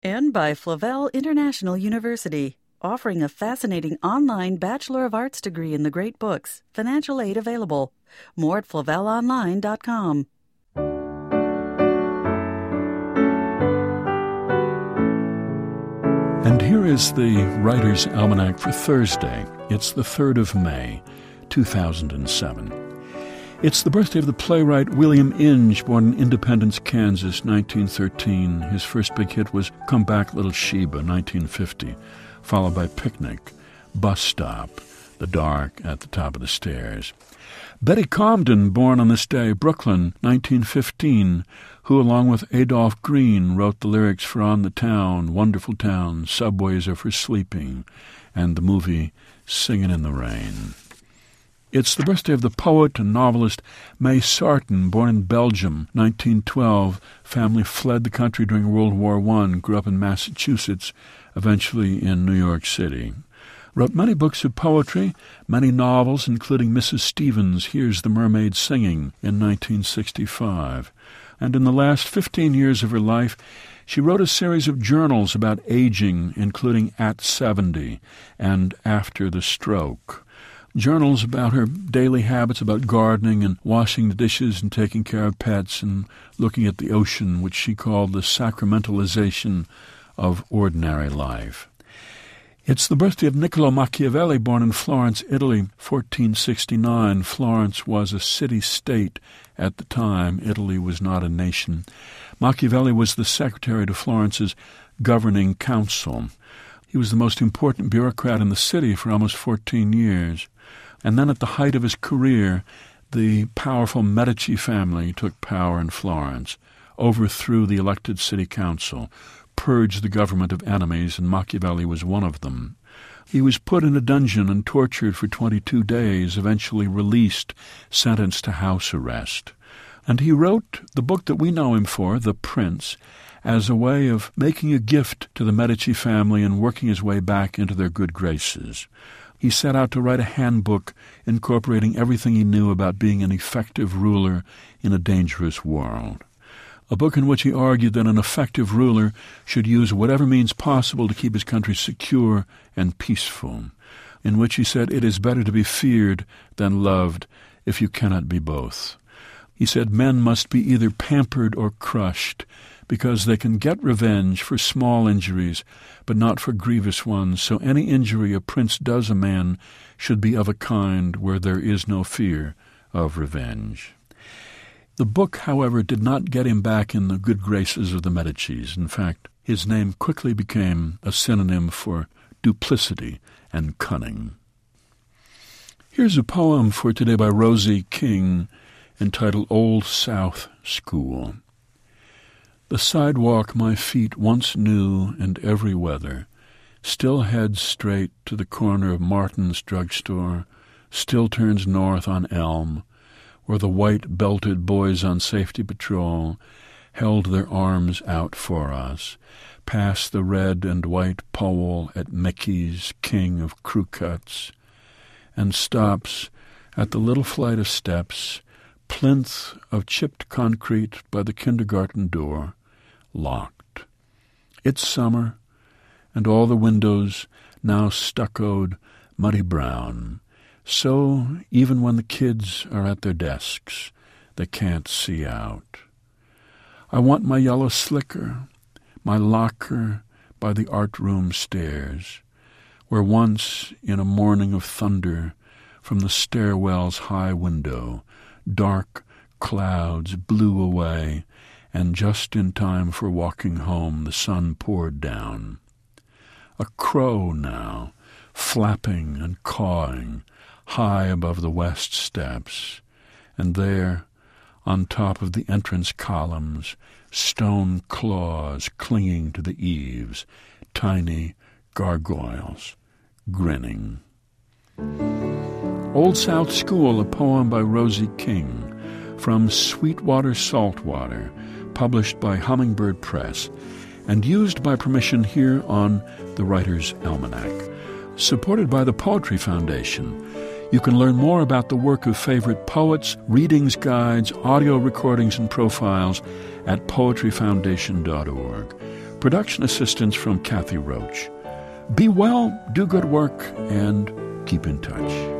And by Flavel International University, offering a fascinating online Bachelor of Arts degree in the great books. Financial aid available. More at flavelonline.com. And here is the Writer's Almanac for Thursday. It's the 3rd of May, 2007. It's the birthday of the playwright William Inge, born in Independence, Kansas, 1913. His first big hit was Come Back, Little Sheba, 1950, followed by Picnic, Bus Stop, The Dark at the Top of the Stairs. Betty Comden, born on this day, Brooklyn, 1915, who, along with Adolph Green, wrote the lyrics for On the Town, Wonderful Town, Subways Are for Sleeping, and the movie Singin' in the Rain. It's the birthday of the poet and novelist May Sarton, born in Belgium, 1912. Family fled the country during World War I, grew up in Massachusetts, eventually in New York City. Wrote many books of poetry, many novels, including Mrs. Stevens' Here's the Mermaid Singing in 1965. And in the last 15 years of her life, she wrote a series of journals about aging, including At 70 and After the Stroke. Journals about her daily habits, about gardening and washing the dishes and taking care of pets and looking at the ocean, which she called the sacramentalization of ordinary life. It's the birthday of Niccolo Machiavelli, born in Florence, Italy, 1469. Florence was a city-state at the time. Italy was not a nation. Machiavelli was the secretary to Florence's governing council. He was the most important bureaucrat in the city for almost 14 years. And then at the height of his career, the powerful Medici family took power in Florence, overthrew the elected city council, purged the government of enemies, and Machiavelli was one of them. He was put in a dungeon and tortured for 22 days, eventually released, sentenced to house arrest. And he wrote the book that we know him for, The Prince, as a way of making a gift to the Medici family and working his way back into their good graces. He set out to write a handbook incorporating everything he knew about being an effective ruler in a dangerous world. A book in which he argued that an effective ruler should use whatever means possible to keep his country secure and peaceful, in which he said it is better to be feared than loved if you cannot be both. He said men must be either pampered or crushed, because they can get revenge for small injuries, but not for grievous ones, so any injury a prince does a man should be of a kind where there is no fear of revenge. The book, however, did not get him back in the good graces of the Medicis. In fact, his name quickly became a synonym for duplicity and cunning. Here's a poem for today by Rosie King, entitled Old South School. The sidewalk my feet once knew in every weather still heads straight to the corner of Martin's drugstore, still turns north on Elm, where the white-belted boys on safety patrol held their arms out for us, past the red and white pole at Mickey's, king of crew cuts, and stops at the little flight of steps, plinth of chipped concrete by the kindergarten door, locked. It's summer, and all the windows now stuccoed muddy brown, so even when the kids are at their desks, they can't see out. I want my yellow slicker, my locker by the art room stairs, where once, in a morning of thunder, from the stairwell's high window, dark clouds blew away, and just in time for walking home the sun poured down. A crow now, flapping and cawing, high above the west steps, and there, on top of the entrance columns, stone claws clinging to the eaves, tiny gargoyles, grinning. Old South School, a poem by Rosie King, from Sweetwater Saltwater, published by Hummingbird Press, and used by permission here on the Writer's Almanac. Supported by the Poetry Foundation, you can learn more about the work of favorite poets, readings guides, audio recordings, and profiles at poetryfoundation.org. Production assistance from Kathy Roach. Be well, do good work, and keep in touch.